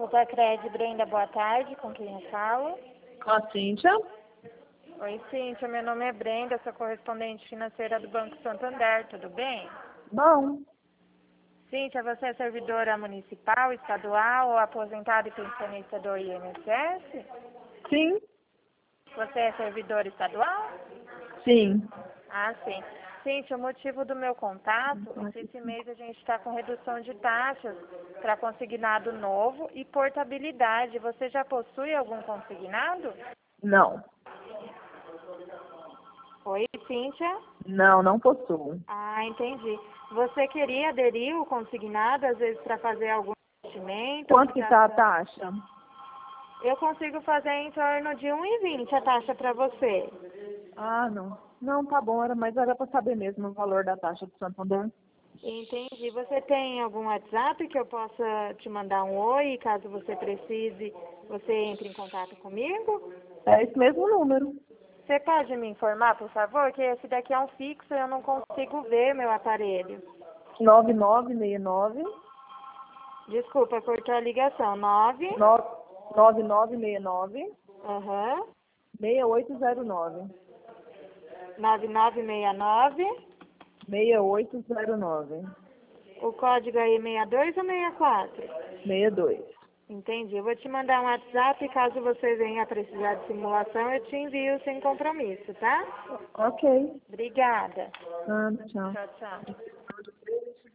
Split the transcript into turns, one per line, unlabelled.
Lutacred, Brenda, boa tarde, com quem eu falo?
Com a Cíntia.
Oi, Cíntia, meu nome é Brenda, sou correspondente financeira do Banco Santander, tudo bem?
Bom,
Cíntia, você é servidora municipal, estadual ou aposentada e pensionista do INSS?
sim,
Você é servidora estadual?
sim.
Ah, sim. Cíntia, o motivo do meu contato é que esse mês a gente está com redução de taxas para consignado novo e portabilidade. Você já possui algum consignado?
Não,
Oi, Cíntia?
não possuo.
Ah, entendi. Você queria aderir o consignado, às vezes, para fazer algum investimento?
Quanto que tá a taxa?
Eu consigo fazer em torno de 1,20 a taxa para você.
Ah, não. Não, tá bom, mas era para saber mesmo o valor da taxa do Santander.
Entendi. Você tem algum WhatsApp que eu possa te mandar um oi, caso você precise, você entre em contato comigo?
É esse mesmo número.
Você pode me informar, por favor, que esse daqui é um fixo e eu não consigo ver meu aparelho.
9969
Desculpa, cortou a ligação. 9.
9969
Aham.
6809.
9969.
6809.
O código aí é 62 ou 64?
62.
Entendi. Eu vou te mandar um WhatsApp e caso você venha precisar de simulação, eu te envio sem compromisso, tá?
Ok.
Obrigada.
Tchau.
Tchau, tchau.